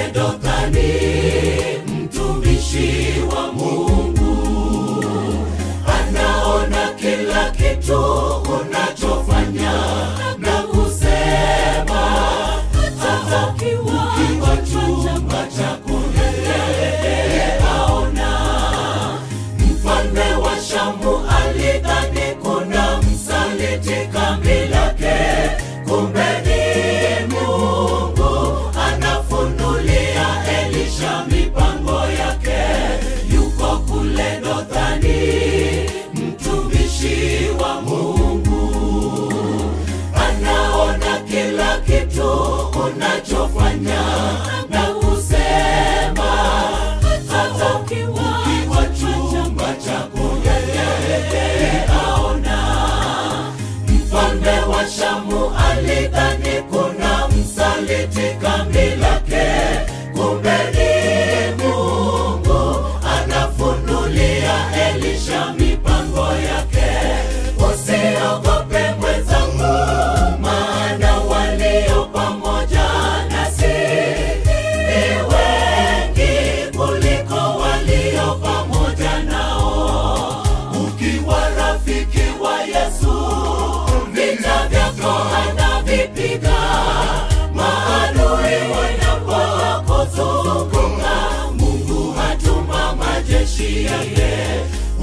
kule Dothani, mtumishi wa Mungu, anaona kila kitu unachofanya na kusema, hata ukiwa chumba chako yeye aona. Mfalme wa Shamu alidhani kuna msaliti kambi lake, kumbe ni Mungu anafunulia Elisha mipango yake. Yuko kule Dothani, mtumishi wa Mungu, anaona kila kitu unachofanya na kusema, hata ukiwa chumba chako yeye aona. Mfalme wa Shamu alidhani kuna msaliti kambi lake, kumbe ni Mungu anafunulia Elisha mipango yake. Usiogope mwenzangu, maana walio pamoja nasi ni wengi kuliko walio pamoja nao. Ukiwa rafiki wa Yesu, vita vyako anavipiga. Maadui wanapokuzunguka, Mungu hatuma majeshi yake.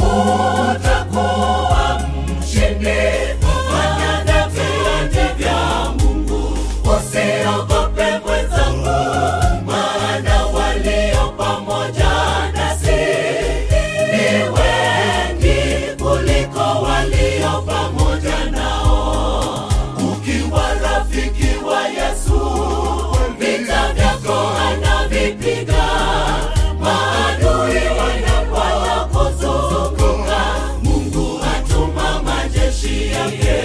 Utakuwa mshindi, maana vita vya Mungu. Usiogope mwenzangu, maana walio pamoja nasi ni wengi kuliko walio pamoja nao. Ukiwa rafiki wa Yesu, vita vyako anavipiga. Maadui wanapokuzunguka, Mungu atuma majeshi yake.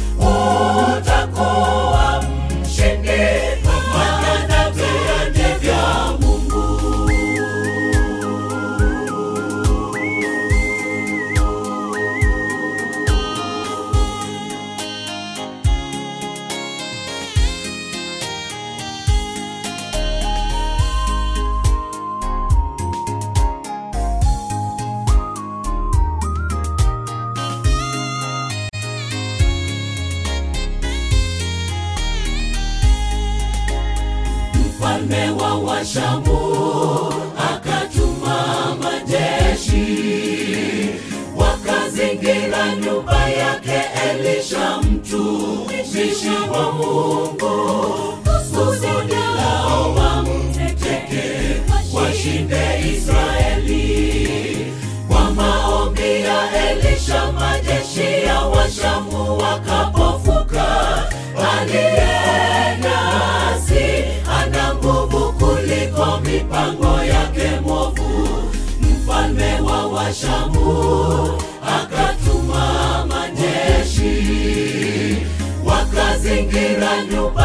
Utakuwa mshindi, maana vita vya Mungu. Mfalme wa Washamu akatuma majeshi, wakazingira nyumba yake Elisha mtumishi wa Mungu. Kusudi lao wamteke, washinde Israeli. Kwa maombi ya Elisha, majeshi ya Washamu wakapofuka. Aliye nasi ana nguvu kuliko mipango yake mwovu. Mfalme wa Washamu akatuma majeshi, wakazingira nyumba